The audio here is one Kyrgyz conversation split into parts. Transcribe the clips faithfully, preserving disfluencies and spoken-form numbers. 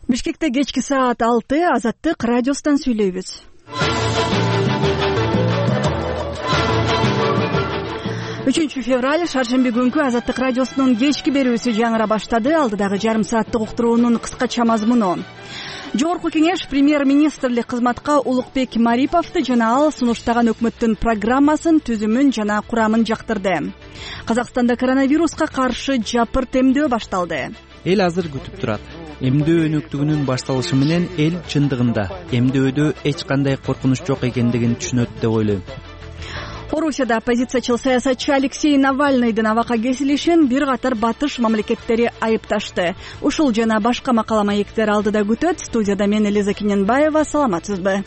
Бишкекте кечки саат алты Азаттык радиосунан сүйлөйбүз. үчүнчү февраль шаршемби күнкү Азаттык радиосунун кечки берүүсү жаңыра баштады. Алдыдагы жарым сааттык уктуруунун кыскача мазмуну. Жогорку кеңеш премьер-министрлик кызматка Улукбек Мариповду жана ал сунуштаган өкмөттүн программасын, түзүмүн жана курамын жактырды. Казакстанда коронавируска каршы жапырт эмдөө башталды. Эл азыр күтүп турат. Эмдөө өнөктүгүнүн башталышы менен эл чындыгында эмдөөдө эч кандай коркунуч жок экендигин түшүнөт деп ойлойм. Орусияда оппозициячыл саясатчы Алексей Навальныйдын абакка кесилишин бир катар батыш мамлекеттери айыпташты. Ушул жана башка макала маектер алдыда күтөт. Студияда мен Элиза Кененбаева. Саламатсызбы?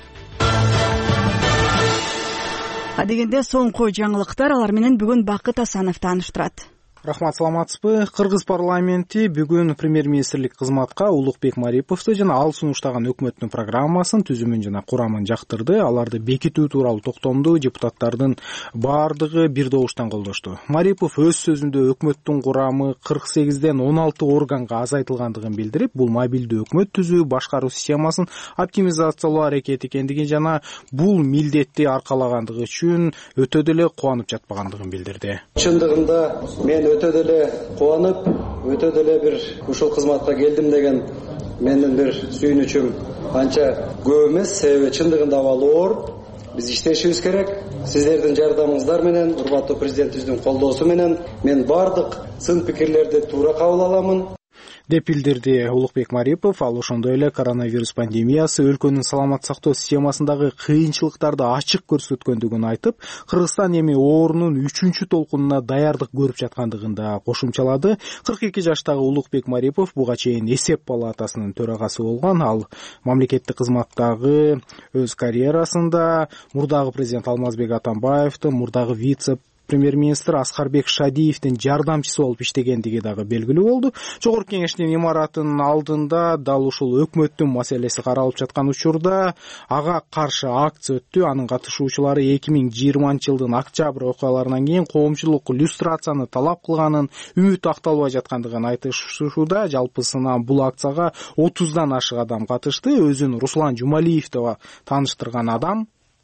Адегенде соңку жаңылыктар, алар менен бүгүн Бакыт Асанов тааныштырат. Рахмат, саламатсызбы? Кыргыз парламенти бүгүн премьер-министрлик кызматка Улукбек Мариповду жана ал сунуштаган өкмөттүн программасын, түзүмүн жана курамын жактырды. Аларды бекитүү тууралуу токтомду депутаттардын баардыгы бир добуштан колдошту. Марипов өз сөзүндө өкмөттүн курамы кырк сегизден он алты органга азайтылгандыгын билдирип, бул мобилдүү өкмөт түзүү, башкаруу системасын оптимизациялоо аракети экендигин жана бул милдетти аркалагандыгы үчүн өтө деле кубанып жатпагандыгын билдирди. Чындыгында мен өтө деле кубанып, өтө деле бир ушул кызматка келдим деген менин бир сүйүнүчүм анча көп эмес. Себеби чындыгында абал оор. Биз иштешибиз керек. Сиздердин жардамыңыздар менен, урматтуу президентибиздин колдоосу менен мен бардык сын пикирлерди туура кабыл аламын деп билдирди Улукбек Марипов. Ал ошондой эле коронавирус пандемиясы өлкөнүн саламат сактоо системасындагы кыйынчылыктарды ачык көрсөткөндүгүн айтып, Кыргызстан эми оорунун үчүнчү толкунуна даярдык көрүп жаткандыгын да кошумчалады. кырк эки жаштагы Улукбек Марипов буга чейин эсеп палатасынын төрагасы болгон. Ал мамлекеттик кызматтагы өз карьерасында мурдагы президент Алмазбек Атамбаевдин, мурдагы вице премьер-министр Аскарбек Шадиевдин жардамчысы болуп иштегендиги дагы белгилүү болду. Жогорку кеңештин имаратынын алдында дал ушул өкмөттүн маселеси каралып жаткан учурда ага каршы акция өттү. Анын катышуучулары эки миң жыйырманчы жылдын октябрь окуяларынан кийин коомчулук люстрацияны талап кылганын, үмүт акталбай жаткандыгын айтышууда. Жалпысынан бул акцияга отуздан ашык адам катышты. Өзүн Руслан Жумалиев деп тааныштырган адам: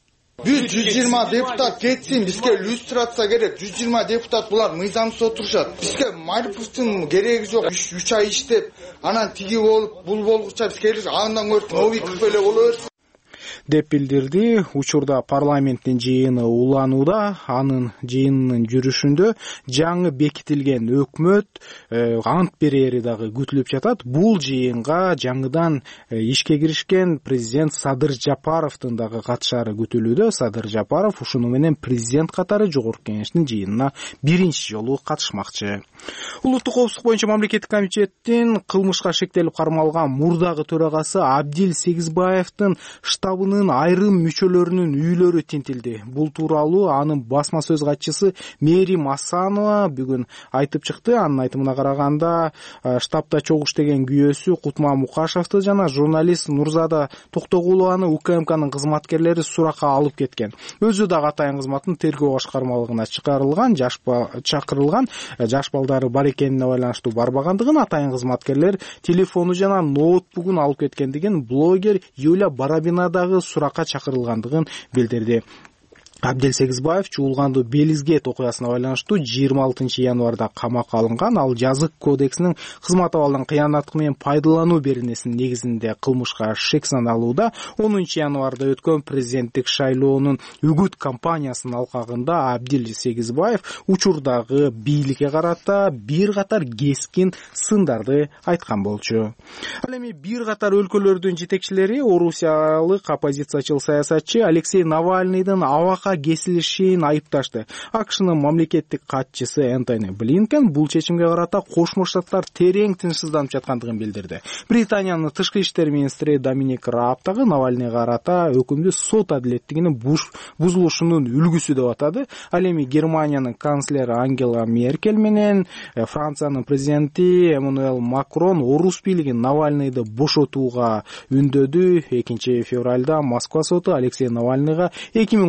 Биз жүз жыйырма депутат кетсин, бизге люстрация керек. жүз жыйырма депутат булар мыйзамсыз отурушат. Бизге Мариповдун кереги жок. үч ай иштеп, анан тиги болуп, бул болгуча биз келип, андан көрүп новиков эле боло берсин деп билдирди. Учурда парламенттин жыйыны уланууда. Анын жыйынынын жүрүшүндө жаңы бекитилген өкмөт э, ант берери дагы күтүлүп жатат. Бул жыйынга жаңыдан э, ишке киришкен президент Садыр Жапаровдун дагы катышары күтүлүүдө. Садыр Жапаров ушуну менен президент катары жогорку кеңештин жыйынына биринчи жолу катышмакчы. Улуттук коопсуздук боюнча мамлекеттик комитеттин кылмышка шектелип кармалган мурдагы төрагасы Абдил Сегизбаевдин штабынын айрым мүчөлөрүнүн үйлөрү тинтилди. Бул тууралуу анын басма сөз катчысы Мерим Асанова бүгүн айтып чыкты. Анын айтымына караганда, штабта чогуу иштеген күйөөсү Кутма Мукашевди жана журналист Нурзада Токтогулованы УКМКнын кызматкерлери суракка алып кеткен. Өзү дагы атайын кызматтын тергөө башкармалыгына чакырылган, жаш чакырылган, жаш балдары бар экенине байланыштуу барбагандыгын, атайын кызматкерлер телефону жана ноутбугун алып кеткендигин, блогер Юля Барабина дагы суракка чакырылгандыгын билдирди. Абдил Сегизбаев чуулганды Белизгет окуясына байланыштуу жыйырма алтынчы январда камакка алынган. Ал жазык кодексинин кызмат абалын кыянаттык менен пайдалануу беренесинин негизинде кылмышка шек саналууда. онунчу январда өткөн президенттик шайлоонун үгүт кампаниясынын алкагында Абдил Сегизбаев учурдагы бийликке карата бир катар кескин сындарды айткан болчу. Ал эми бир катар өлкөлөрдүн жетекчилери орусиялык оппозициячыл саясатчы Алексей Навальныйдын абакка кесилишин айыпташты. АКШнын мамлекеттик катчысы Энтони Блинкен бул чечимге карата Кошмо Штаттар терең тынчсызданып жаткандыгын билдирди. Британиянын тышкы иштер министри Доминик Рааб дагы Навальныйга карата өкүмдү сот адилеттигинин бузулушунун үлгүсү деп атады. Ал эми Германиянын канцлери Ангела Меркель менен Франциянын президенти Эммануэль Макрон орус бийлигин Навальныйды бошотууга үндөдү. экинчи февралда Москва соту Алексей Навальныйга эки миң он төртүнчү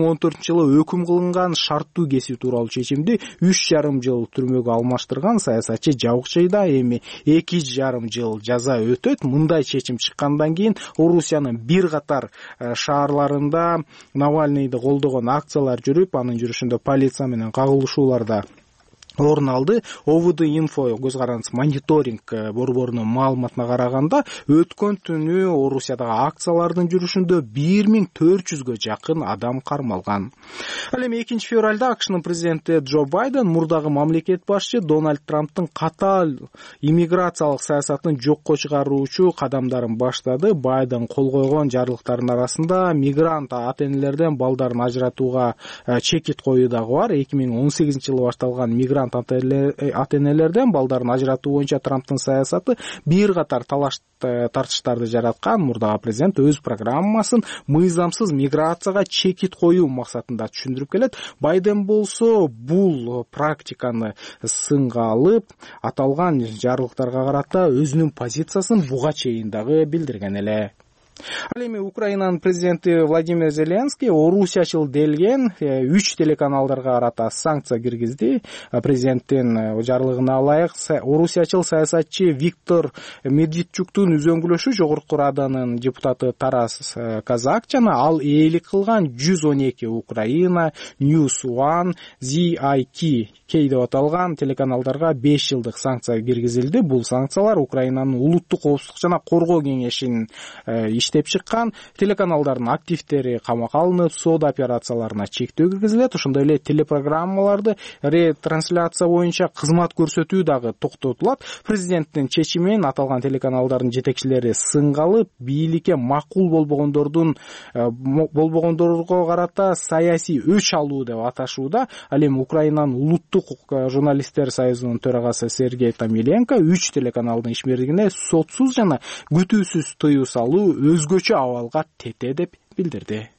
жылы өкүм кылынган шарттуу кесүү тууралуу чечимди үч жарым жыл түрмөгө алмаштырган саясатчы жабык жыйда эми эки жарым жыл жаза өтөт. Мындай чечим чыккандан кийин Орусиянын бир катар шаарларында Навальныйды колдогон акциялар жүрүп, анын жүрүшүндө полиция менен кагылышуулар да орун алды. ОВД инфо көз карандысы мониторинг борборунун маалыматына караганда өткөн түнү Орусиядагы акциялардын жүрүшүндө бир миң төрт жүзгө жакын адам кармалган. Ал эми экинчи февралда АКШнын президенти Джо Байден мурдагы мамлекет башчы Дональд Трамптын катаал иммиграциялык саясатын жокко чыгаруучу кадамдарын баштады. Байден кол койгон жарлыктардын арасында мигрант ата-энелерден балдарын ажыратууга чекит коюу дагы бар. эки миң он сегизинчи жылы башталган мигрант ата-энелерден балдарын ажыратуу боюнча Трамптын саясаты бир катар талаш тартыштарды жараткан. Мурдагы президент өз программасын мыйзамсыз миграцияга чекит коюу максатында түшүндүрүп келет. Байден болсо бул практиканы сынга алып, аталган жарлыктарга карата өзүнүн позициясын буга чейин дагы билдирген эле. Ал эми Украинанын президенти Владимир Зеленский орусиячыл делген үч телеканалдарга карата санкция киргизди. Президенттин жарлыгына ылайык орусиячыл саясатчы Виктор Медведчуктун үзөңгүлөшү Жогорку Раданын депутаты Тарас Казак жана ал ээлик кылган жүз он эки Украина, News One, зет ай ти кей деп аталган телеканалдарга беш жылдык санкция киргизилди. Бул санкциялар Украинанын улуттук коопсуздук жана коргоо кеңешинин иштеп чыккан телеканалдардын активдери камакка алынып, соода операцияларына чектөө киргизилет. Ошондой эле телепрограммаларды ретрансляция боюнча кызмат көрсөтүү дагы токтотулат. Президенттин чечимин аталган телеканалдардын жетекчилери сынга алып, бийликке макул болбогондордун болбогондорго карата саясий өч алуу деп аташууда. Ал эми Украинанын улуттук журналисттер союзунун төрагасы Сергей Томиленко үч телеканалдын ишмердигине сотсуз жана күтүүсүз тыюу салуу өзгөчө абалга тете деп билдирди.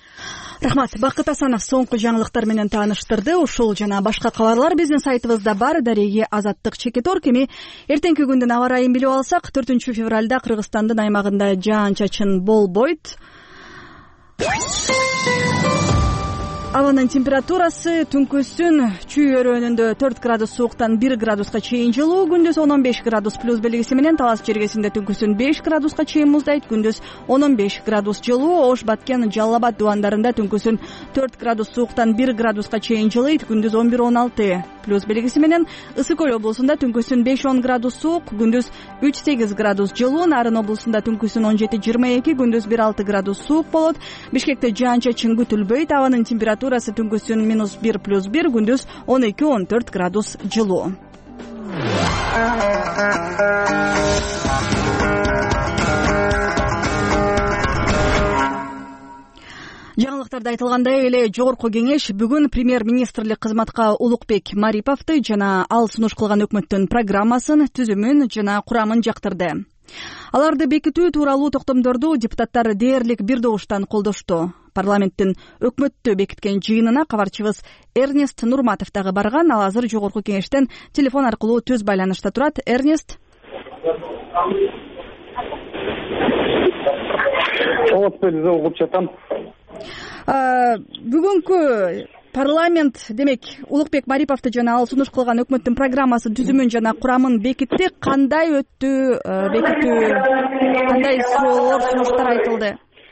Рахмат. Бакыт Асанов соңку жаңылыктар менен тааныштырды. Ушул жана башка кабарлар биздин сайтыбызда бар. Дареги Азаттык Чекитор. Эми эртеңки күндүн аба ырайын билип алсак, төртүнчү февралда Кыргызстандын аймагында жаан-чачын болбойт. Абанын температурасы түнкүсүн чүй өрөөнүндө төрт градус сууктан бир градуска чейин жылуу, күндүз он беш градус плюс белгиси менен Талас жергесинде түнкүсүн беш градуска чейин муздайт, күндүз он беш градус жылуу. Ош, Баткен, Жалал Абад дубандарында түнкүсүн төрт градус сууктан бир градуска чейин жылыйт, күндүз он бир он алты плюс белгиси менен. Ысык Көл облусунда түнкүсүн беш он градус суук, күндүз үч сегиз градус жылуу. Нарын облусунда түнкүсүн он жети жыйырма эки, күндүз бир алты градус суук болот. Бишкекте жаан-чачын күтүлбөйт. Абанын температурасы түнкүсүн минус бир плюс бир, күндүз он эки он төрт градус жылуу. Жаңылыктарда айтылгандай эле Жогорку кеңеш бүгүн премьер-министрлик кызматка Улукбек Мариповду жана ал сунуш кылган өкмөттүн программасын, түзүмүн жана курамын жактырды. Аларды бекитүү тууралуу токтомдорду депутаттар дээрлик бир добуштан колдошту. Парламенттин өкмөттү бекиткен жыйынына кабарчыбыз Эрнест Нурматов дагы барган. Ал азыр Жогорку кеңештен телефон аркылуу түз байланышта турат. Эрнест. Бүгүнкү парламент, демек, Улукбек Мариповду жана ал сунуш кылган өкмөттүн программасын, түзүмүн жана курамын бекитти. Кандай өттү бекитүү? Кандай суроолор, сунуштар айтылды?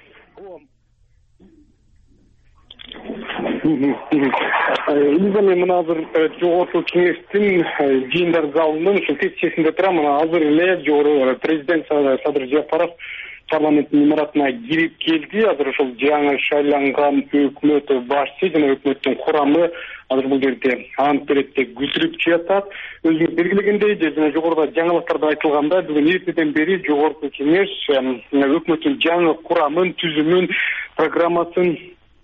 Элиза, мен мына азыр Жогорку кеңештин жыйындар залынын ушул текчесинде турам. Мына азыр эле жогору президент Садыр Жапаров парламенттин имаратына кирип келди. Азыр ошол жаңы шайланган өкмөт башчы жана өкмөттүн курамы азыр бул жерде ант беретте күтүрүп жатат. Өзүңүз белгилегендей, жана жогоруда жаңылыктарда айтылгандай, бүгүн эртеден бери Жогорку кеңеш өкмөттүн жаңы курамын, түзүмүн, программасын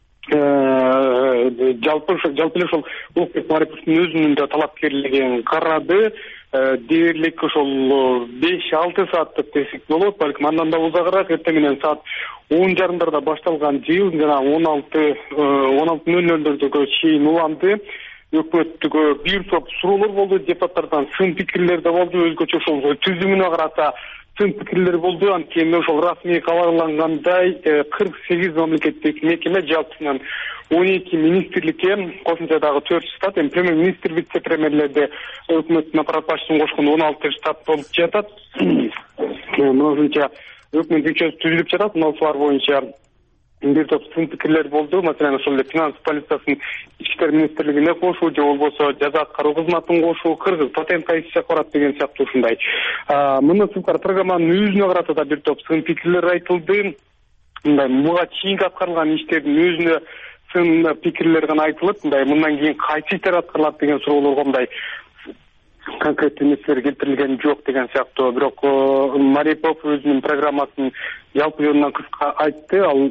жалпы жалпы эле ошол Улукбек Мариповдун өзүнүн да талапкерлигин карады. Дээрлик ошол беш алты сааттык десек болот, балким андан да узагыраак. Эртең менен саат он жарымдарда башталган жыйын жана он алты нөл нөлдөргө чейин уланды. Өкмөттүгө бир топ суроолор болду, депутаттардан сын пикирлер да болду. Өзгөчө ошол түзүмүнө карата сын пикирлер болду. Анткени ошол расмий кабарлангандай кырк сегиз мамлекеттик мекеме жалпысынан он эки министрликке кошумча дагы төрт штат, эми премьер-министр, вице-премьерлерде өкмөттүн аппарат башчысын кошкондо он алты штат болуп жатат. Мына ушунча өкмөт мүчөсү түзүлүп жатат. Мыналар боюнча бир топ сын пикирлер болду. Маселен, ошол эле финанс полициясын ички иштер министрлигине кошуу, же болбосо жаза аткаруу кызматын кошуу, кыргыз патент кайсы барат деген сыяктуу ушундай. Мына сыпкар программанын өзүнө карата да бир топ сын пикирлер айтылды. Мындай буга чейинки аткарылган иштердин өзүнө сын пикирлер гана айтылып, мындай мындан кийин кайсы иштер аткарылат деген суроолорго мындай конкреттүү нерселер келтирилген жок деген сыяктуу. Бирок Марипов өзүнүн программасын жалпы жөнүнөн кыска айтты. Ал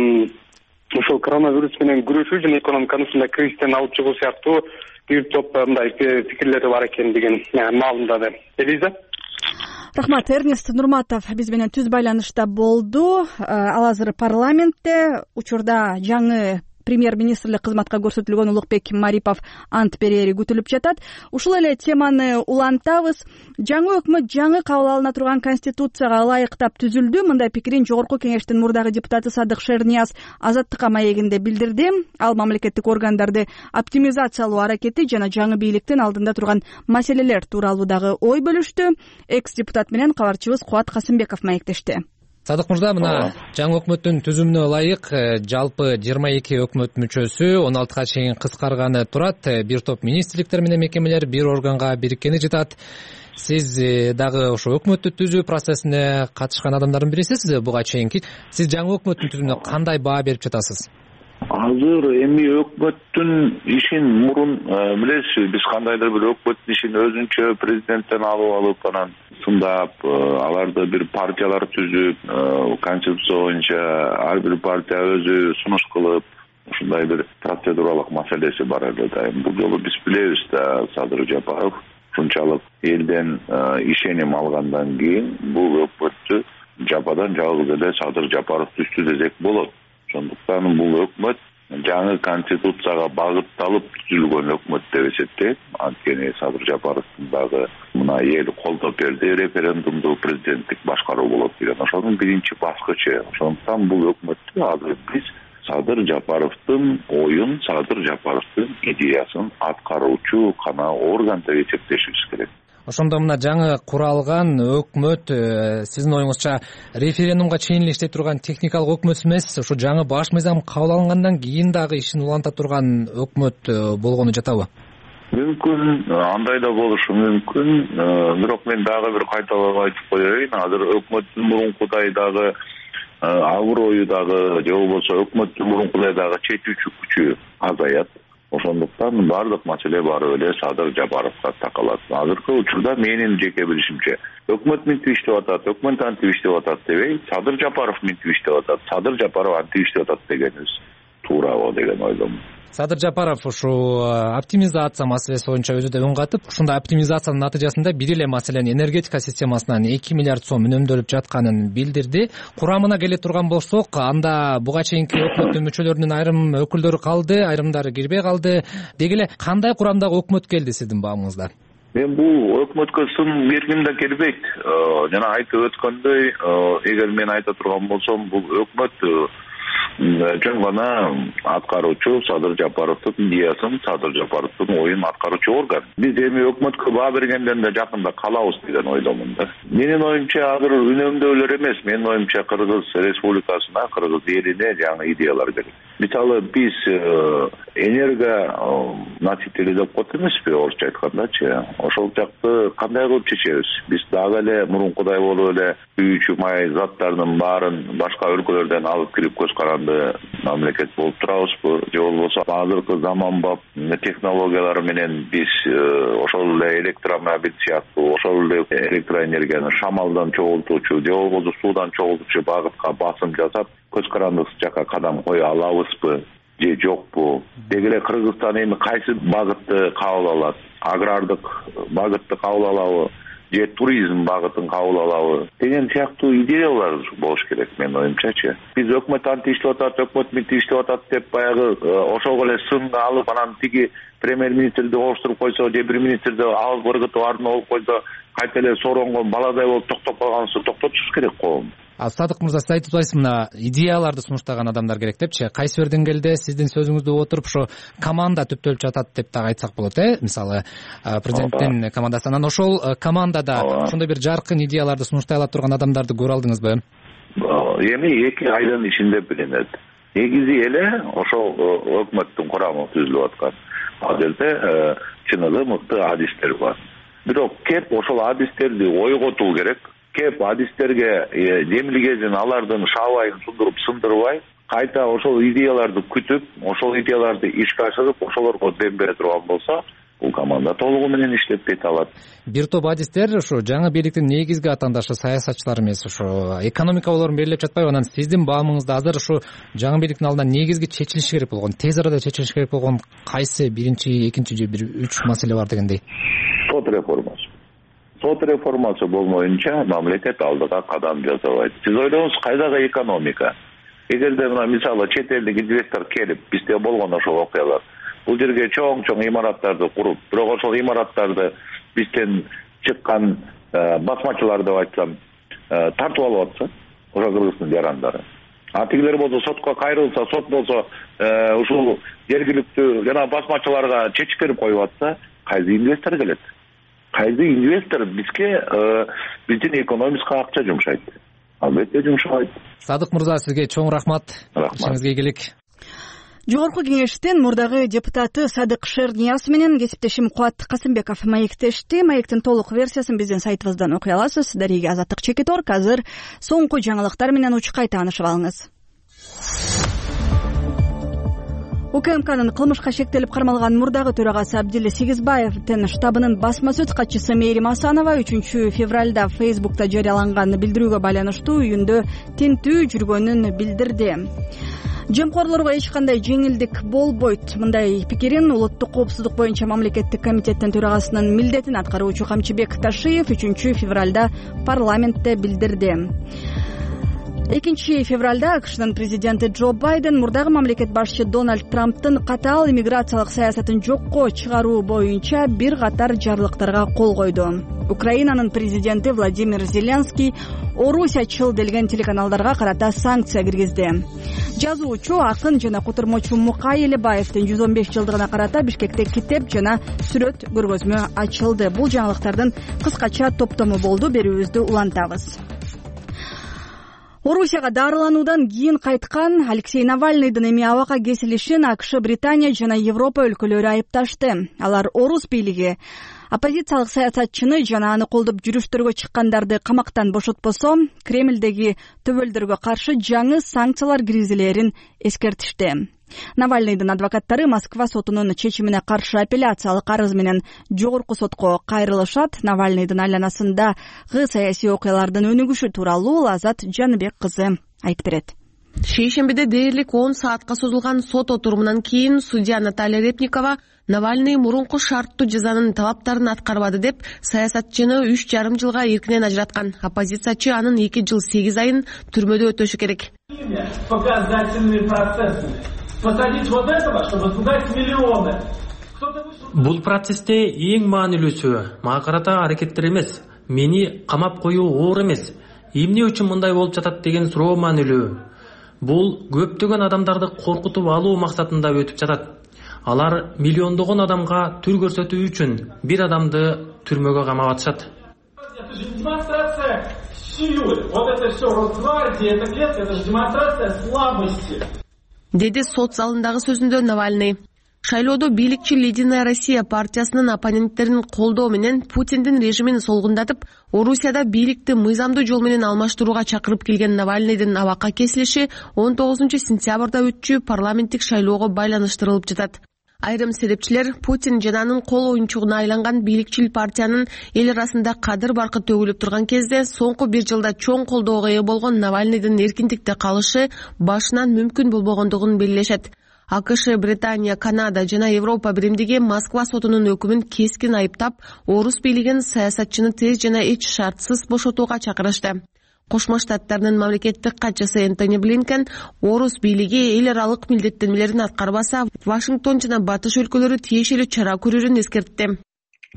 ошол коронавирус менен күрөшүү жана экономиканы ушундай кризистен алып чыгуу сыяктуу бир топ мындай пикирлери бар экендигин маалымдады. Элиза. Рахмат. Эрнест Нурматов биз менен түз байланышта болду. Ал азыр парламентте. Учурда жаңы премьер-министрлик кызматка көрсөтүлгөн Улукбек Марипов ант берери күтүлүп жатат. Ушул эле теманы улантабыз. Жаңы өкмөт жаңы кабыл алына турган конституцияга ылайыктап түзүлдү. Мындай пикирин Жогорку Кеңештин мурдагы депутаты Садык Шернияз Азаттыкка маегинде билдирди. Ал мамлекеттик органдарды оптимизациялоо аракети жана жаңы бийликтин алдында турган маселелер тууралуу дагы ой бөлүштү. Экс-депутат менен кабарчыбыз Кубат Касымбеков маектешти. Садык мырза, мына жаңы өкмөттүн түзүмүнө ылайык жалпы жыйырма эки өкмөт мүчөсү он алтыга чейин кыскарганы турат. Бир топ министрликтер менен мекемелер бир органга бириккени жатат. Сиз дагы ошо өкмөттү түзүү процессине катышкан адамдардын бирисиз буга чейинки. Сиз жаңы өкмөттүн түзүүнүнө кандай баа берип жатасыз? Азыр эми өкмөттүн ишин мурун билесизби, биз кандайдыр бир өкмөттүн ишин өзүнчө президенттен алып алып, анан сындап, аларды бир партиялар түзүп, конституция боюнча ар бир партия өзү сунуш кылып, ушундай бир процедуралык маселеси бар эле да. Бул жолу биз билебиз да, Садыр Жапаров ушунчалык элден ишеним алгандан кийин бул өкмөттү жападан жалгыз эле Садыр Жапаров түздү десек болот. Ошондуктан бул өкмөт жаңы конституцияга багытталып түзүлгөн өкмөт деп эсептейт. Анткени Садыр Жапаровдун дагы мына эл колдоп берди, референдумду президенттик башкаруу болот деген ошонун биринчи баскычы. Ошондуктан бул өкмөттү азыр биз Садыр Жапаровдун оюн, Садыр Жапаровдун идеясын аткаруучу гана орган деп эсептешибиз керек. Ошондо мына жаңы куралган өкмөт сиздин оюңузча референдумга чейин эле иштей турган техникалык өкмөт эмес, ушу жаңы баш мыйзам кабыл алынгандан кийин дагы ишин уланта турган өкмөт болгону жатабы? Мүмкүн, андай да болушу мүмкүн. Бирок мен дагы бир кайталап айтып коеюн, азыр өкмөттүн мурункудай дагы аброю дагы же болбосо өкмөттүн мурункудай дагы чечүүчү күчү азаят. Ошондуктан баардык маселе барып эле Садыр Жапаровго такалат. Азыркы учурда менин жеке билишимче өкмөт минтип иштеп атат, өкмөт антип иштеп атат дебей, Садыр Жапаров минтип иштеп атат, Садыр Жапаров антип иштеп атат дегенибиз туурабы деген ойдомун. Садыр Жапаров ушул оптимизация маселеси боюнча өзү да үн катып, ушундай оптимизациянын натыйжасында бир эле маселен энергетика системасынан эки миллиард сом үнөмдөлүп жатканын билдирди. Курамына келе турган болсок, анда буга чейинки өкмөттүн мүчөлөрүнүн айрым өкүлдөрү калды, айрымдары кирбей калды. Деги эле кандай курамдагы өкмөт келди сиздин баамыңызда? Мен бул өкмөткө сын бергим да келбейт. Жана айтып өткөндөй, эгер мен айта турган болсом, бул өкмөт жөн гана аткаруучу Садыр Жапаровдун идеясын, Садыр Жапаровдун оюн аткаруучу орган. Биз эми өкмөткө баа бергенден да жакында калабыз деген ойдомун да. Менин оюмча азыр үнөмдөөлөр эмес, менин оюмча Кыргыз Республикасына, Кыргыз элине жаңы идеялар керек. Мисалы биз энерго носители деп коет эмеспи, орусча айткандачы. Ошол жакты кандай кылып чечебиз? Биз дагы эле мурункудай болуп эле күйүүчү май заттарынын баарын башка өлкөлөрдөн алып кирип көз каранды мамлекет болуп турабызбы? Же болбосо азыркы заманбап технологиялар менен биз ошол эле электромобиль сыяктуу, ошол эле электроэнергияны шамалдан чогултуучу же болбосо суудан чогултуучу багытка басым жасап, көз каранды жакка кадам кое алабызбы же жокпу? Деги эле Кыргызстан эми кайсы багытты кабыл алат? Агрардык багытты кабыл алабы же туризм багытын кабыл алабы деген сыяктуу идеялар болуш керек менин оюмчачы. Биз өкмөт антип иштеп атат, өкмөт минтип иштеп атат деп баягы ошого эле сынга алып, анан тиги премьер-министрди коштуруп койсо же бир министрди алып ыргытып ардына болуп койсо, кайта эле сооронгон баладай болуп токтоп калганыбызды токтотушубуз керек коом. Садык мырза, сиз айтып атпайсызбы, мына идеяларды сунуштаган адамдар керек депчи. Кайсы бир деңгээлде сиздин сөзүңүздү отуруп ушу команда түптөлүп жатат деп дагы айтсак болот, э? Мисалы, президенттин командасы. Анан ошол командада ошондой бир жаркын идеяларды сунуштай ала турган адамдарды көрө алдыңызбы? Эми эки айдын ичинде билинет. Негизи эле ошол өкмөттүн курамы түзүлүп аткан. Ал жерде чыныгы мыкты адистер бар. Бирок кеп ошол адистерди ойготуу керек. Кеп адистерге демилгезин, алардын шабайын сундуруп сындырбай, кайта ошол идеяларды күтүп, ошол идеяларды ишке ашырып, ошолорго дем бере турган болсо, бул команда толугу менен иштеп кете алат. Бир топ адистер ушу жаңы бийликтин негизги атаандашы саясатчылар эмес, ушу экономика болорун белгилеп жатпайбы? Анан сиздин баамыңызда азыр ушу жаңы бийликтин алдында негизги чечилиши керек болгон, тез арада чечилиши керек болгон кайсы биринчи, экинчи же бир үч маселе бар дегендей? Сот реформасы. Сот реформасы болмоюнча мамлекет алдыга кадам жасабайт. Сиз ойлоңуз, кайдагы экономика? Эгерде мына мисалы чет элдик инвестор келип, бизде болгон ошол окуялар, бул жерге чоң-чоң имараттарды куруп, бирок ошол имараттарды бизден чыккан басмачылар деп айтсам, тартып алып атса, ошо Кыргыздын жарандары. А тигилер болсо сотко кайрылса, сот болсо ушул жергиликтүү жана басмачыларга чечип берип коюп атса, кайсы инвестор келет? Кайсы инвестор бизге биздин экономикага акча жумшайт? Албетте жумшабайт. Садык мырза, сизге чоң рахмат. Ишиңизге ийгилик. Жогорку кеңештин мурдагы депутаты Садык Шернияз менен кесиптешим Кубат Касымбеков маектешти. Маектин толук версиясын биздин сайтыбыздан окуй аласыз. Дарига Азаттык Чекиторг. Азыр соңку жаңылыктар менен учкай таанышып алыңыз. УКМКнын кылмышка шектелип кармалган мурдагы төрагасы Абдиле Сегизбаевдин штабынын басма сөз катчысы Мээрим Асанова үчүнчү февралда Фейсбукта жарыяланган билдирүүгө байланыштуу үйүндө тинтүү жүргөнүн билдирди. Жемкорлорго эч кандай жеңилдик болбойт. Мындай пикирин улуттук коопсуздук боюнча мамлекеттик комитеттин төрагасынын милдетин аткаруучу Камчыбек Ташиев үчүнчү февралда парламентте билдирди. экинчи февралда АКШнын президенти Джо Байден мурдагы мамлекет башчы Дональд Трамптын катаал иммиграциялык саясатын жокко чыгаруу боюнча бир катар жарлыктарга кол койду. Украинанын президенти Владимир Зеленский орусячыл делген телеканалдарга карата санкция киргизди. Жазуучу, акын жана котурмочу Мукай Элебаевдин жүз он беш жылдыгына карата Бишкекте китеп жана сүрөт көргөзмө ачылды. Бул жаңылыктардын кыскача топтому болду. Берүүбүздү улантабыз. Орусияга дарылануудан кийин кайткан Алексей Навальныйдын эми абакка кесилишин АКШ, Британия жана Европа өлкөлөрү айыпташты. Алар орус бийлиги оппозициялык саясатчыны жана аны колдоп жүрүштөргө чыккандарды камактан бошотпосо, Кремлдеги төбөлдөргө каршы жаңы санкциялар киргизилерин эскертишти. Навальныйдын адвокаттары Москва сотунун чечимине каршы апелляциялык арыз менен жогорку сотко кайрылышат. Навальныйдын айланасындагы саясий окуялардын өнүгүшү тууралуу Азат Жаныбек кызы айтып берет. Шейшембиде дээрлик он саатка созулган сот отурумунан кийин судья Наталья Репникова Навальный мурунку шарттуу жазанын талаптарын аткарбады деп саясатчыны үч жарым жылга эркинен ажыраткан. Оппозициячы анын эки жыл сегиз айын түрмөдө өтөшү керек. Показательный процесс. Посадить вот этого, чтобы пугать миллионы. Бул процессте эң маанилүүсү мага карата аракеттер эмес, мени камап коюу оор эмес. Эмне үчүн мындай болуп жатат деген суроо маанилүү. Бул көптөгөн адамдарды коркутуп алуу максатында өтүп жатат. Алар миллиондогон адамга түр көрсөтүү үчүн бир адамды түрмөгө камап атышат. Это же демонстрация силы. Вот это все Росгвардия, это клетка, это же демонстрация слабости. Деди сот залындагы сөзүндө Навальный. Шайлоодо бийликчи Единая Россия партиясынын оппоненттерин колдоо менен Путиндин режимин солгундатып, Орусияда бийликти мыйзамдуу жол менен алмаштырууга чакырып келген Навальныйдын абакка кесилиши он тогузунчу сентябрда өтчү парламенттик шайлоого байланыштырылып жатат. Айрым серепчилер Путин жана анын кол оюнчугуна айланган бийликчил партиянын эл арасында кадыр баркы төгүлүп турган кезде соңку бир жылда чоң колдоого ээ болгон Навальныйдын эркиндикте калышы башынан мүмкүн болбогондугун белгилешет. АКШ, Британия, Канада жана Европа биримдиги Москва сотунун өкүмүн кескин айыптап, орус бийлигин саясатчыны тез жана эч шартсыз бошотууга чакырышты. Кошмо Штаттарынын мамлекеттик катчысы Энтони Блинкен орус бийлиги эл аралык милдеттенмелерин аткарбаса, Вашингтон жана батыш өлкөлөрү тиешелүү чара көрөрүн эскертти.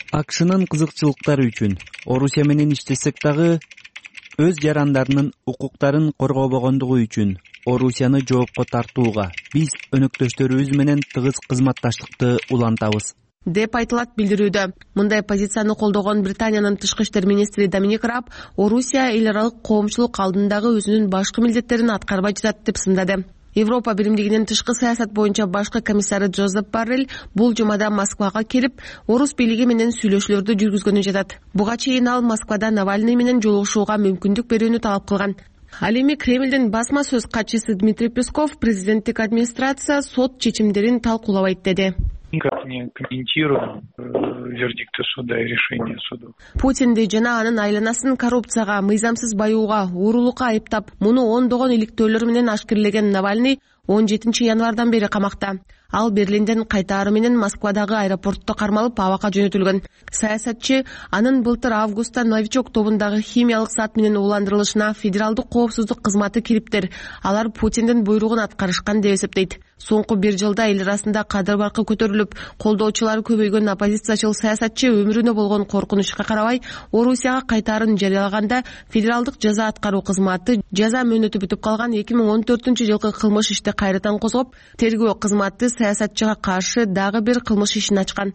акшнын кызыкчылыктары үчүн Орусия менен иштесек дагы өз жарандарынын укуктарын коргобогондугу үчүн Орусияны жоопко тартууга биз өнөктөштөрүбүз менен тыгыз кызматташтыкты улантабыз деп айтылат билдирүүдө. Мындай позицияны колдогон Британиянын тышкы иштер министри Доминик Раб Орусия эл аралык коомчулук алдындагы өзүнүн башкы милдеттерин аткарбай жатат деп сындады. Европа биримдигинин тышкы саясат боюнча башкы комиссары Джозеп Баррель бул жумада Москвага келип, орус бийлиги менен сүйлөшүүлөрдү жүргүзгөнү жатат. Буга чейин ал Москвада Навальный менен жолугушууга мүмкүндүк берүүнү талап кылган. Ал эми Кремлдин басма сөз катчысы Дмитрий Песков президенттик администрация сот чечимдерин талкуулабайт деди. Никак не комментируем вердикты суда и решения суда. Путинди жана анын айланасын коррупцияга, мыйзамсыз баюуга, уурулукка айыптап, муну ондогон иликтөөлөр менен ашкерлеген Навальный он жетинчи январдан бери камакта. Ал Берлинден кайтаары менен Москвадагы аэропортто кармалып абакка жөнөтүлгөн. Саясатчы анын былтыр августта Новичок тобундагы химиялык зат менен ууландырылышына федералдык коопсуздук кызматы кириптир. Алар Путиндин буйругун аткарышкан деп эсептейт. Соңку бир жылда эл арасында кадыр баркы көтөрүлүп, колдоочулары көбөйгөн оппозициячыл саясатчы өмүрүнө болгон коркунучка карабай, Орусияга кайтаарын жарыялаганда федералдык жаза аткаруу кызматы жаза мөөнөтү бүтүп калган эки миң он төртүнчү жылкы кылмыш ишти кайрадан козгоп, тергөө кызматы саясатчыга каршы дагы бир кылмыш ишин ачкан.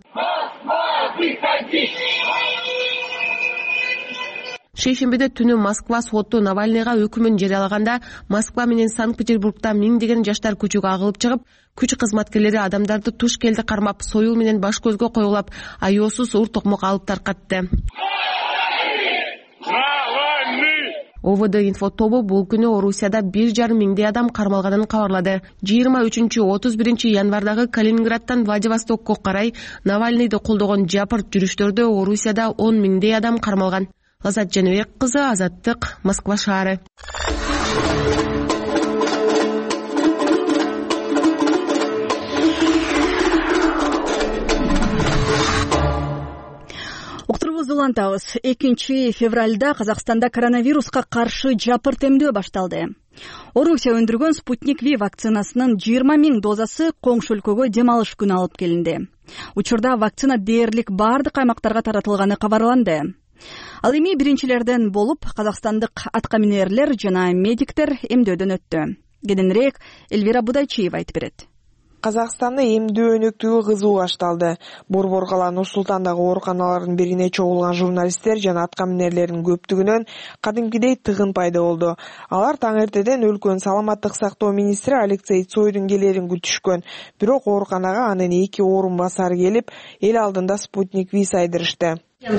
Шейшембиде түнү Москва соту Навальныйга өкүмүн жарыялаганда, Москва менен Санкт-Петербургда миңдеген жаштар көчөгө агылып чыгып, күч кызматкерлери адамдарды туш келди кармап, союл менен баш көзгө коюлап, аюусуз ур токмок алып таркатты. О В Д инфо тобу бул күнү Орусияда бир жарым миңдей адам кармалганын кабарлады. жыйырма үчүнчү отуз биринчи январдагы Калининградтан Владивостокко карай Навальныйды колдогон жапырт жүрүштөрдө Орусияда он миңдей адам кармалган. Азат Жаныбек кызы, Азаттык, Москва шаары. Уктурубузду улантабыз. экинчи февралда Казакстанда коронавируска каршы жапырт эмдөө башталды. Орусия өндүргөн Спутник Ви вакцинасынын жыйырма миң дозасы коңшу өлкөгө дем алыш күнү алып келинди. Учурда вакцина дээрлик бардык аймактарга таратылганы кабарланды. Ал эми биринчилерден болуп Казакстандык атка минерлер жана медиктер эмдөөдөн өттү. Кененирээк Элвира Будайчиева айтып берет. Казакстанда эмдөө өнөктүгү кызуу башталды. Борбор кала Нур Султандагы ооруканалардын бирине чогулган журналисттер жана атка минерлердин көптүгүнөн кадимкидей тыгын пайда болду. Алар таң эртеден өлкөнүн саламаттык сактоо министри Алексей Цойдун келерин күтүшкөн. Бирок ооруканага анын эки орун басары келип, эл алдында Спутник Ви сайдырышты.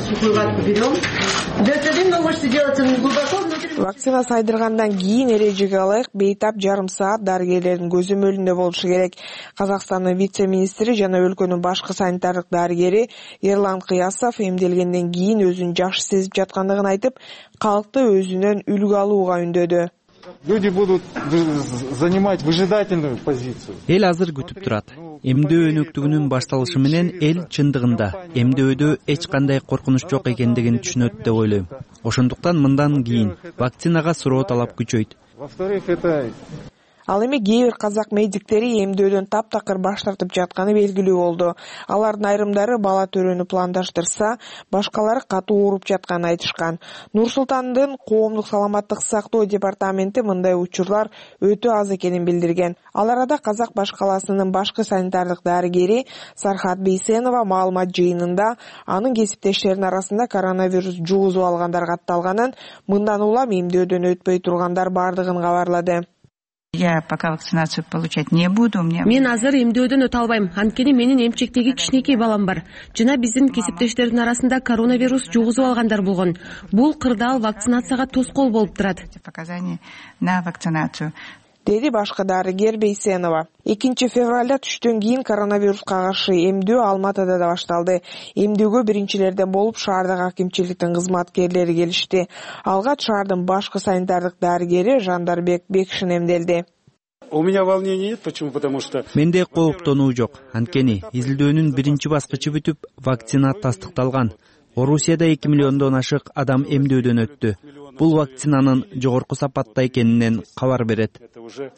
Вакцина сайдыргандан кийин эрежеге ылайык бейтап жарым саат дарыгерлердин көзөмөлүндө болушу керек. Казакстандын вице-министри жана өлкөнүн башкы санитардык дарыгери Ерлан Кыясов эмделгенден кийин өзүн жакшы сезип жаткандыгын айтып, калкты өзүнөн үлгү алууга үндөдү. Люди будут занимать выжидательную позицию. Эл азыр күтүп турат. Эмдөө өнөктүгүнүн башталышы менен эл чындыгында эмдөөдө эч кандай коркунуч жок экендигин түшүнөт деп ойлойм. Ошондуктан мындан кийин вакцинага суроо талап күчөйт. Во-вторых, это Ал эми кээ бир казак медиктери эмдөөдөн таптакыр баш тартып жатканы белгилүү болду. Алардын айрымдары бала төрөнү пландаштырса, башкалары катуу ооруп жатканын айтышкан. Нур Султандын коомдук саламаттык сактоо департаменти мындай учурлар өтө аз экенин билдирген. Ал арада Казак баш каласынын башкы санитардык дарыгери Сархат Бейсенова маалымат жыйынында анын кесиптештеринин арасында коронавирус жугузуп алгандар катталганын, мындан улам эмдөөдөн өтпөй тургандар бардыгын кабарлады. Я пока вакцинацию получать не буду. Мен азыр эмдөөдөн өтө албайм. Анткени менин эмчектеги кичинекей балам бар. Жана биздин кесиптештердин арасында коронавирус жугузуп алгандар болгон. Бул кырдаал вакцинацияга тоскоол болуп турат. Показания на вакцинацию. Деди башкы дарыгер Бейсенова. экинчи февралда түштөн кийин коронавируска каршы эмдөө Алматыда да башталды. Эмдөөгө биринчилерден болуп шаардык акимчиликтин кызматкерлери келишти. Алгач шаардын башкы санитардык дарыгери Жандарбек Бекшин эмделди. У меня волнений нет, почему? Потому что менде кооптонуу жок. Анткени изилдөөнүн биринчи баскычы бүтүп, вакцина тастыкталган. Орусияда эки миллиондон ашык адам эмдөөдөн өттү. Бул вакцинанын жогорку сапатта экенинен кабар берет. Это уже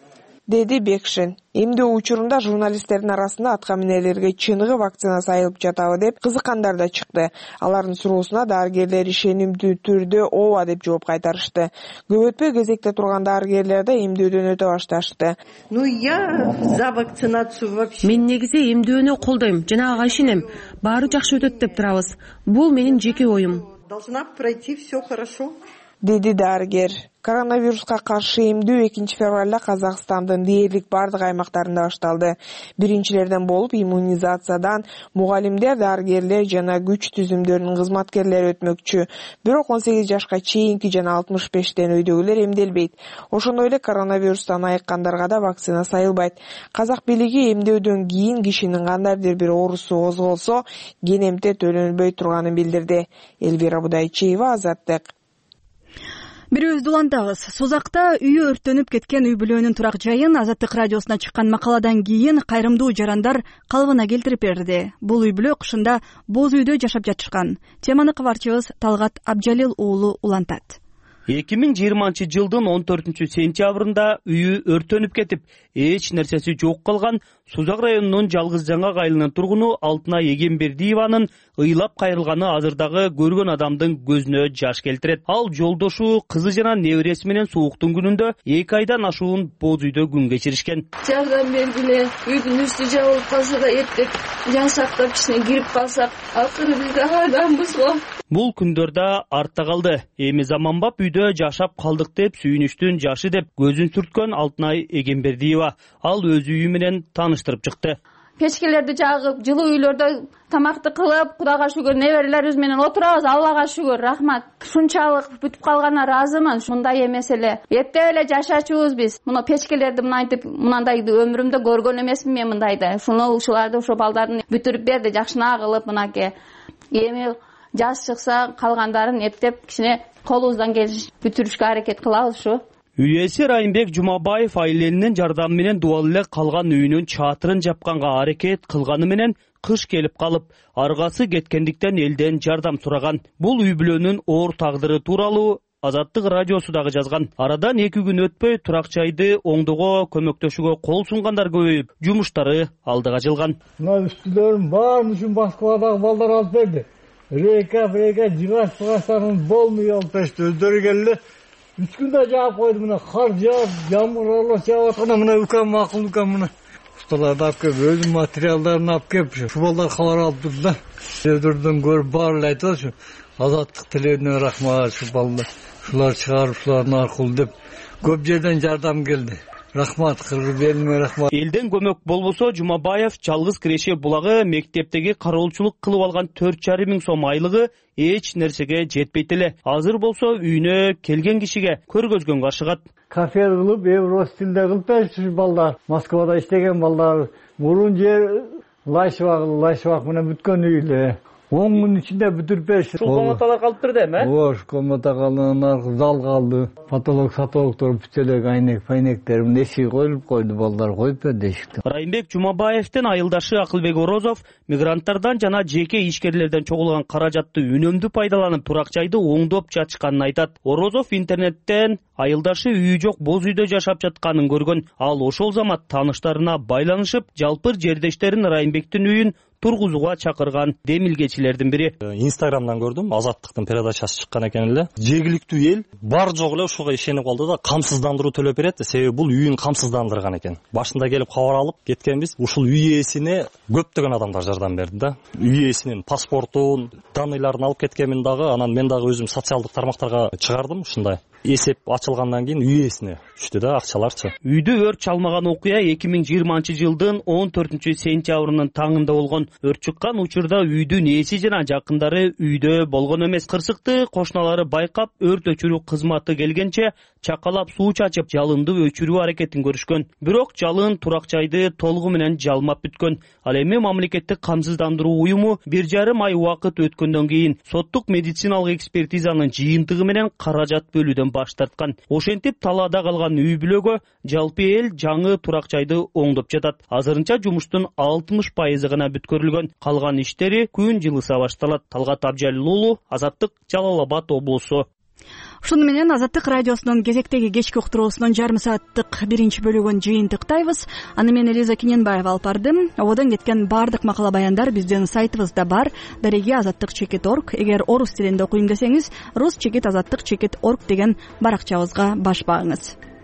деди Бекшин. Эмдөө учурунда журналисттердин арасында атка минерлерге чыныгы вакцина сайылып жатабы деп кызыккандар да чыкты. Алардын суроосуна дарыгерлер ишенимдүү түрдө ооба деп жооп кайтарышты. Көп өтпөй кезекте турган дарыгерлер да эмдөөдөн өтө башташты. Ну я за вакцинацию вообще. Мен негизи эмдөөнү колдойм, жанагыга ишенем. Баары жакшы өтөт деп турабыз. Бул менин жеке оюм. Должна пройти все хорошо. Деди дарыгер. Коронавируска каршы эмдөө экинчи февралда Казакстандын дээрлик бардык аймактарында башталды. Биринчилерден болуп иммунизациядан мугалимдер, дарыгерлер жана күч түзүмдөрүнүн кызматкерлери өтмөкчү. Бирок он сегиз жашка чейинки жана алтымыш бештен өйдөгүлөр эмделбейт. Ошондой эле коронавирустан айыккандарга да вакцина сайылбайт. Казак бийлиги эмдөөдөн кийин кишинин кандайдыр бир оорусу козголсо, кенемте төлөнбөй турганын билдирди. Элвира Будайчиева, Азаттык. Бирөөбүздү улантабыз. Созакта үйү өрттөнүп кеткен үй бүлөнүн турак жайын Азаттык радиосуна чыккан макаладан кийин кайрымдуу жарандар калыбына келтирип берди. Бул үй бүлө кышында боз үйдө жашап жатышкан. Теманы кабарчыбыз Талгат Абжалил уулу улантат. эки миң жыйырманчы жылдын он төртүнчү сентябрында үйү өрттөнүп кетип, эч нерсеси жок калган Сузак районунун Жалгыз Жаңа айылынын тургуну Алтынай Эгембердиеванын ыйлап кайрылганы азырдагы көргөн адамдын көзүнө жаш келтирет. Ал жолдошу, кызы жана небереси менен сууктун күнүндө эки айдан ашуун боз үйдө күн кечиришкен. Жардам бергиле, үйдүн үстү жабылып калса да эптеп жан сактап кичине кирип калсак, акыры биз адамбыз го. Бул күндөрдө артта калды. Эми заманбап үйдө жашап калдык деп сүйүнүчтүн жашы деп көзүн сүрткөн Алтынай Эгембердиева ал өз үйү менен таныштырып чыкты. Печкелерди жагып, жылуу үйлөрдө тамакты кылып, Кудайга шүгүр, неберелерибиз менен отурабыз. Аллага шүгүр, рахмат. Шунчалык бүтүп калганына ыраазымын. Мындай эмес эле. Эптеп эле жашачубуз биз. Муну печкелерди мынантип, мынандайды өмүрүмдө көргөн эмесмин мен мындайды. Шуну ушуларды ошо балдардын бүтүрүп берди, жакшына кылып мынаке. Эми жаш чыкса калгандарын эптеп кичине колубуздан келиш бүтүрүшкө аракет кылабыз ушу. Үй ээси Райымбек Жумабаев айленинин жардамы менен дубал эле калган үйүнүн чатырын жапканга аракет кылганы менен кыш келип калып, аргасы кеткендиктен элден жардам сураган. Бул үй бүлөнүн оор тагдыры тууралуу Азаттык радиосу дагы жазган. Арадан эки күн өтпөй турак жайды оңдоого көмөктөшүүгө кол сунгандар көбөйүп, жумуштары алдыга жылган. Мына үстүлөрүн баарын үчүн Москвадагы балдар алып берди. Рейка, рейка, жыгач, пыгачтарын болмой алып беришти. Өздөрү келди. Үч күндө жаап койду, мына кар жаап, жамгыр аралаш жаап атканда мына үкем макул үкем мына. Усталарды алып келип, өзүнүн материалдарын алып келип, ушу балдар кабар алып турду да. Өздөрүдөн көрүп баары эле айтып атышы. Азаттык тилерине рахмат, ушу балдар. Ушулар чыгарып, ушулардын аркылуу деп көп жерден жардам келди. Рахмат, кыргыз элине рахмат. Элден көмөк болбосо Жумабаев Жалгыз Киреше булагы мектептеги кароолчулук кылып алган төрт жарым миң сом айлыгы эч нерсеге жетпейт эле. Азыр болсо үйүнө келген кишиге көргөзгөнгө ашыгат. Кафе кылып, Евростилде кылып беришти балдар. Москвада иштеген балдар. Мурун жер лайшыбак, лайшыбак менен бүткөн үйлөр. он күн ичинде бүтүрүп беришти. Ушул комнаталар калып турду эми, э? Ооба, комната калды, зал калды. Потолок, сатолоктор бүтөлөк, айнек, пайнектер, эшик коюлуп койду, балдар коюп берди эшикти. Райымбек Жумабаевдин айылдашы Акылбек Орозов мигранттардан жана жеке ишкерлерден чогулган каражатты үнөмдүү пайдаланып турак жайды оңдоп жатышканын айтат. Орозов интернеттен айылдашы үйү жок боз үйдө жашап жатканын көргөн. Ал ошол замат тааныштарына байланышып, жалпыр жердештерин Райымбектин үйүн тургузууга чакырган демилгечилердин бири. Инстаграмдан көрдүм, Азаттыктын передачасы чыккан экен эле. Жергиликтүү эл бар жок эле ушуга ишенип калды да, камсыздандыруу төлөп берет, себеби бул үйүн камсыздандырган экен. Башында келип кабар алып кеткенбиз. Ушул үй ээсине көптөгөн адамдар жардам берди да. Үй ээсинин паспортун, данныйларын алып кеткенмин дагы, анан мен дагы өзүм социалдык тармактарга чыгардым ушундай. Эсеп ачылгандан кийин үй ээсине түштү да акчаларчы. Үйдө өрт чалмаган окуя эки миң жыйырманчы жылдын он төртүнчү сентябрынын таңында болгон. Өрт чыккан учурда үйдүн ээси жана жакындары үйдө болгон эмес. Кырсыкты кошуналары байкап, өрт өчүрүү кызматы келгенче чакалап суу чачып, жалынды өчүрүү аракетин көрүшкөн. Бирок жалын турак жайды толугу менен жалмап бүткөн. Ал эми мамлекеттик камсыздандыруу уюму бир жарым ай убакыт өткөндөн кийин соттук медициналык экспертизанын жыйынтыгы менен каражат бөлүүдөн баш тарткан. Ошентип талаада калган үй бүлөгө жалпы эл жаңы турак жайды оңдоп жатат. Азырынча жумуштун алтымыш пайызы гана бүткөрүлгөн. Калган иштери күн жылыса башталат. Талгат Абжалил уулу, Азаттык, Жалал Абад облусу. ушуну менен Азаттык радиосунун кезектеги кечки уктуруусунун жарым сааттык биринчи бөлүгүн жыйынтыктайбыз. Аны мен Элиза Кененбаева алып бардым. Ободон кеткен баардык макала баяндар биздин сайтыбызда бар. Дареги азаттык чекит орг. Эгер орус тилинде окуйм десеңиз, рус чекит азаттык чекит орг деген баракчабызга баш багыңыз.